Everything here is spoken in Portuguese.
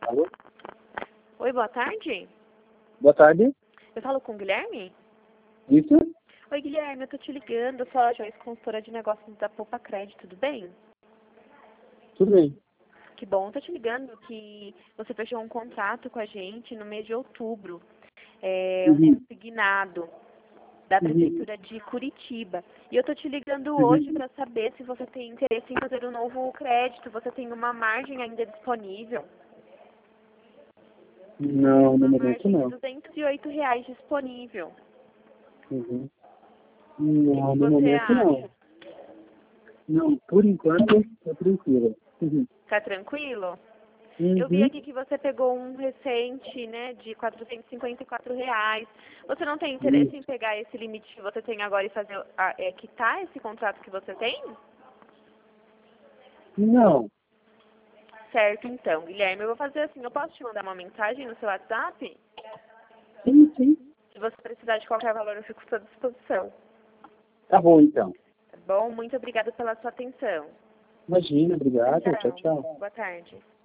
Alô? Oi, boa tarde. Boa tarde. Eu falo com o Guilherme? Isso? Oi, Guilherme, eu tô te ligando. Eu sou a Joyce, consultora de negócios da Poupa Crédito, tudo bem? Tudo bem. Que bom, tô te ligando que você fechou um contrato com a gente no mês de outubro. É um consignado da Prefeitura de Curitiba. E eu tô te ligando hoje para saber se você tem interesse em fazer um novo crédito. Você tem uma margem ainda disponível. Não, no Uma momento margem de não. R$ 208 disponível. Uhum. O que Não, que no você momento não. acha? Não, por enquanto é tranquilo. Tá tranquilo? Eu vi Uhum. aqui que você pegou um recente, né, de R$ 454. Você não tem interesse Isso. em pegar esse limite que você tem agora e fazer, quitar esse contrato que você tem? Não. Certo, então, Guilherme, eu vou fazer assim, eu posso te mandar uma mensagem no seu WhatsApp? Sim, sim. Se você precisar de qualquer valor, eu fico à sua disposição. Tá bom, então. Tá bom? Muito obrigada pela sua atenção. Imagina, obrigado. Tchau, tchau. Boa tarde.